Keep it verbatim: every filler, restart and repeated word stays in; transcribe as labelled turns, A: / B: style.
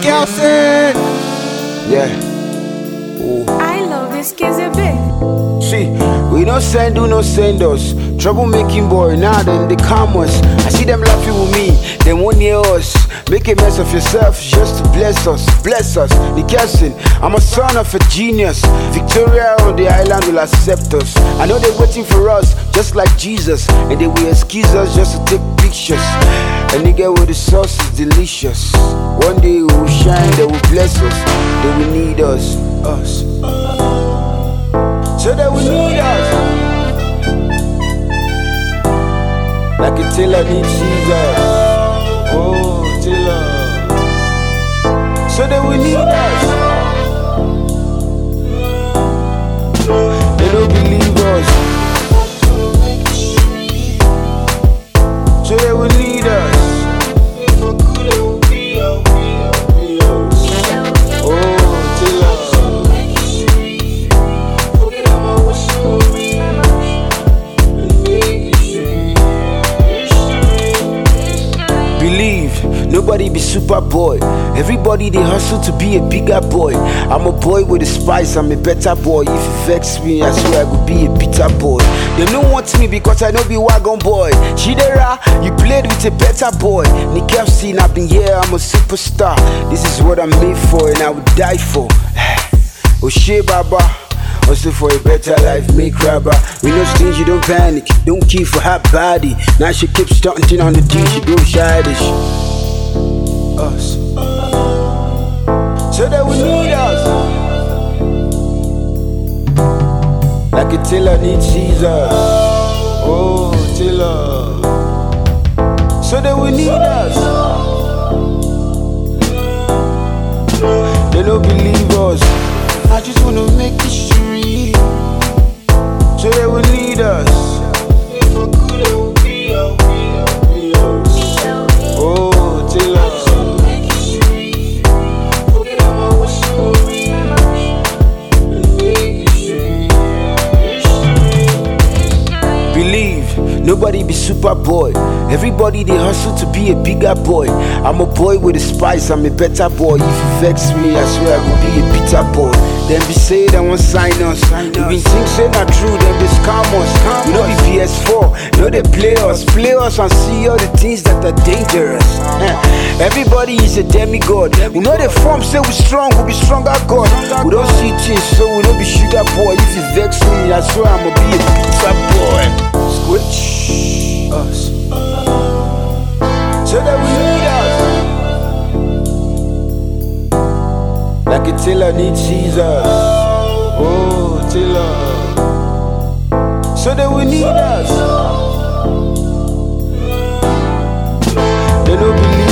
A: Kelson. Yeah. Ooh.
B: I love this kids a bit.
A: See, we no send do no send us. Troublemaking boy, now then they come us. I see them laughing with me, they won't near us. Make a mess of yourself just to bless us, bless us. The Kelson, I'm a son of a genius. Victoria on the island will accept us. I know they're waiting for us, just like Jesus. And they will excuse us just to take pictures. And they get with the sauce is delicious. One day we will shine, they will bless us. They will need us, us. So they will need us. Like a tailor needs Jesus. Oh, tailor. So they will need us. They don't believe us. So they will need us. Oh, tailor. Believe, nobody be super boy. Everybody they hustle to be a bigger boy. I'm a boy with a spice, I'm a better boy. If you vex me, I swear I could be a bitter boy. They don't want me because I know be wagon boy. Chidera, you played with a better boy. Kelson, I've been here, I'm a superstar. This is what I'm made for and I would die for. Oshe Baba. Hustle for a better life, make rubber. We know things you don't panic, don't keep for her body. Now she keeps stunting on the D, she go childish. Us. So that we need us. Like a tailor needs Jesus. Oh, tailor. So that we need us. They don't believe us. I just wanna make history. So they will need us. Oh, tailor. Believe, nobody be super boy. Everybody they hustle to be a bigger boy. I'm a boy with a spice, I'm a better boy. If you vex me, I swear I could be a bitter boy. Them be say they won't sign us. We been think say not true, them they scam us. We know be P S four, know they play us, play us and see all the things that are dangerous. Eh. Everybody is a demigod. We know the form say we strong, we be stronger God. We don't see things, so we don't be sugar boy. If you vex me, I swear I'ma be a bitter boy. Squitch us. So that we need us. Like a tailor needs Jesus. Oh, tailor. So that we need us. They don't believe